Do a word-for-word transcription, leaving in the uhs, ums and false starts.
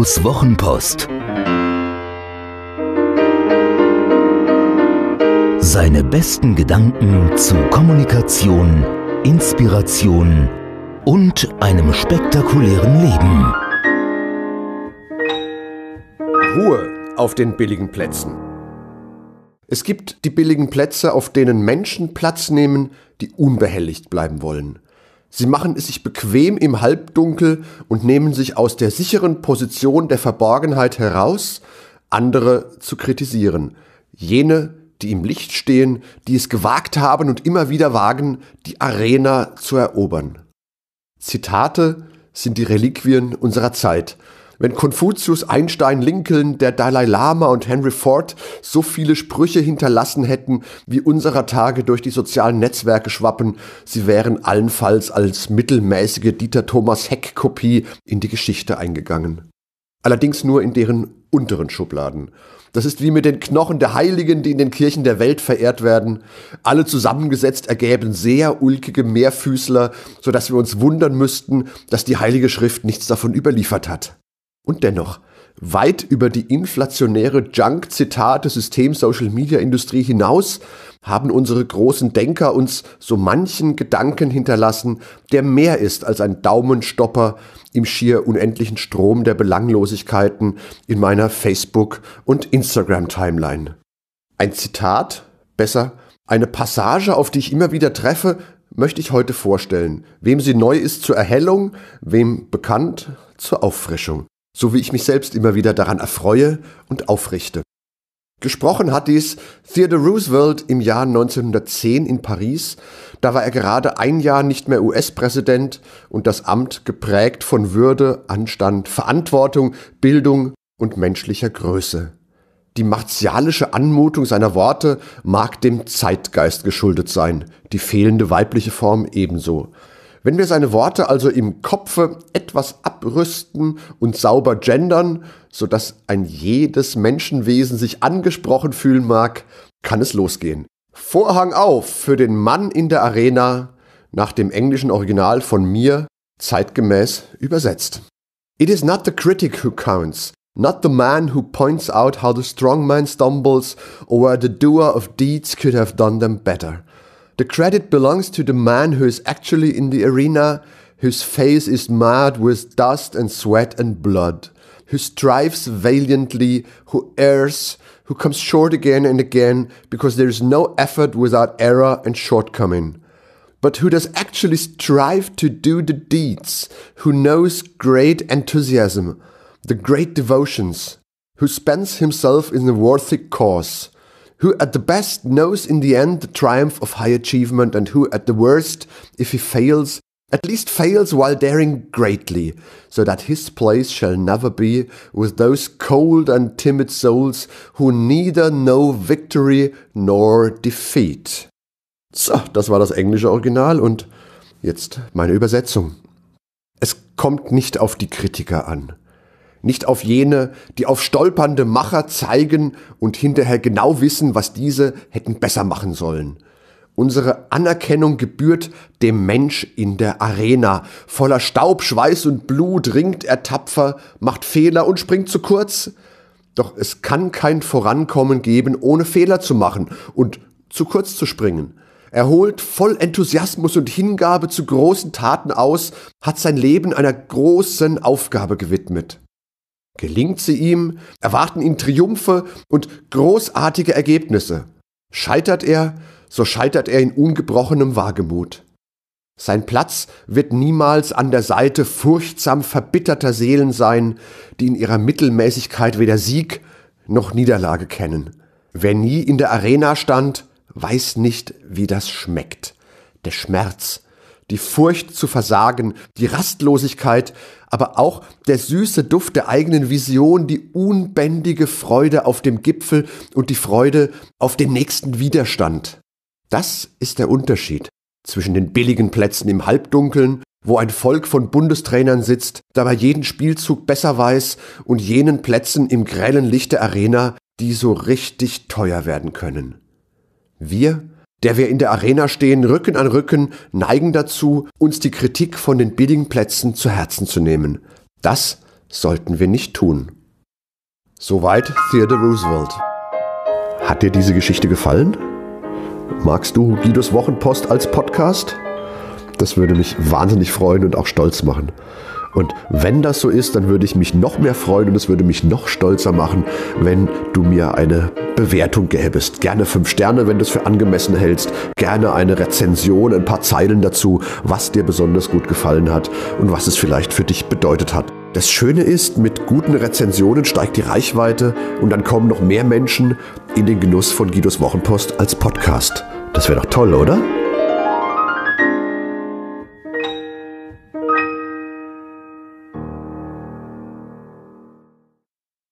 Markus Wochenpost. Seine besten Gedanken zu Kommunikation, Inspiration und einem spektakulären Leben. Ruhe auf den billigen Plätzen. Es gibt die billigen Plätze, auf denen Menschen Platz nehmen, die unbehelligt bleiben wollen. Sie machen es sich bequem im Halbdunkel und nehmen sich aus der sicheren Position der Verborgenheit heraus, andere zu kritisieren. Jene, die im Licht stehen, die es gewagt haben und immer wieder wagen, die Arena zu erobern. Zitate sind die Reliquien unserer Zeit. Wenn Konfuzius, Einstein, Lincoln, der Dalai Lama und Henry Ford so viele Sprüche hinterlassen hätten, wie unserer Tage durch die sozialen Netzwerke schwappen, sie wären allenfalls als mittelmäßige Dieter-Thomas-Heck-Kopie in die Geschichte eingegangen. Allerdings nur in deren unteren Schubladen. Das ist wie mit den Knochen der Heiligen, die in den Kirchen der Welt verehrt werden. Alle zusammengesetzt ergäben sehr ulkige Mehrfüßler, sodass wir uns wundern müssten, dass die Heilige Schrift nichts davon überliefert hat. Und dennoch, weit über die inflationäre Junk-Zitate-System-Social-Media-Industrie hinaus haben unsere großen Denker uns so manchen Gedanken hinterlassen, der mehr ist als ein Daumenstopper im schier unendlichen Strom der Belanglosigkeiten in meiner Facebook- und Instagram-Timeline. Ein Zitat, besser, eine Passage, auf die ich immer wieder treffe, möchte ich heute vorstellen. Wem sie neu ist zur Erhellung, wem bekannt zur Auffrischung. So wie ich mich selbst immer wieder daran erfreue und aufrichte. Gesprochen hat dies Theodore Roosevelt im Jahr neunzehnhundertzehn in Paris. Da war er gerade ein Jahr nicht mehr U S-Präsident und das Amt geprägt von Würde, Anstand, Verantwortung, Bildung und menschlicher Größe. Die martialische Anmutung seiner Worte mag dem Zeitgeist geschuldet sein, die fehlende weibliche Form ebenso. Wenn wir seine Worte also im Kopfe etwas abrüsten und sauber gendern, sodass ein jedes Menschenwesen sich angesprochen fühlen mag, kann es losgehen. Vorhang auf für den Mann in der Arena, nach dem englischen Original von mir, zeitgemäß übersetzt. It is not the critic who counts, not the man who points out how the strong man stumbles or where the doer of deeds could have done them better. The credit belongs to the man who is actually in the arena, whose face is marred with dust and sweat and blood, who strives valiantly, who errs, who comes short again and again, because there is no effort without error and shortcoming. But who does actually strive to do the deeds, who knows great enthusiasm, the great devotions, who spends himself in a worthy cause, who at the best knows in the end the triumph of high achievement, and who at the worst, if he fails, at least fails while daring greatly, so that his place shall never be with those cold and timid souls who neither know victory nor defeat. So, das war das englische Original und jetzt meine Übersetzung. Es kommt nicht auf die Kritiker an. Nicht auf jene, die auf stolpernde Macher zeigen und hinterher genau wissen, was diese hätten besser machen sollen. Unsere Anerkennung gebührt dem Mensch in der Arena. Voller Staub, Schweiß und Blut ringt er tapfer, macht Fehler und springt zu kurz. Doch es kann kein Vorankommen geben, ohne Fehler zu machen und zu kurz zu springen. Er holt voll Enthusiasmus und Hingabe zu großen Taten aus, hat sein Leben einer großen Aufgabe gewidmet. Gelingt sie ihm, erwarten ihn Triumphe und großartige Ergebnisse. Scheitert er, so scheitert er in ungebrochenem Wagemut. Sein Platz wird niemals an der Seite furchtsam verbitterter Seelen sein, die in ihrer Mittelmäßigkeit weder Sieg noch Niederlage kennen. Wer nie in der Arena stand, weiß nicht, wie das schmeckt. Der Schmerz, die Furcht zu versagen, die Rastlosigkeit, aber auch der süße Duft der eigenen Vision, die unbändige Freude auf dem Gipfel und die Freude auf den nächsten Widerstand. Das ist der Unterschied zwischen den billigen Plätzen im Halbdunkeln, wo ein Volk von Bundestrainern sitzt, dabei jeden Spielzug besser weiß, und jenen Plätzen im grellen Licht der Arena, die so richtig teuer werden können. Wir, der wir in der Arena stehen, Rücken an Rücken, neigen dazu, uns die Kritik von den billigen Plätzen zu Herzen zu nehmen. Das sollten wir nicht tun. Soweit Theodore Roosevelt. Hat dir diese Geschichte gefallen? Magst du Guidos Wochenpost als Podcast? Das würde mich wahnsinnig freuen und auch stolz machen. Und wenn das so ist, dann würde ich mich noch mehr freuen und es würde mich noch stolzer machen, wenn du mir eine Bewertung gäbest. Gerne fünf Sterne, wenn du es für angemessen hältst. Gerne eine Rezension, ein paar Zeilen dazu, was dir besonders gut gefallen hat und was es vielleicht für dich bedeutet hat. Das Schöne ist, mit guten Rezensionen steigt die Reichweite und dann kommen noch mehr Menschen in den Genuss von Guidos Wochenpost als Podcast. Das wäre doch toll, oder?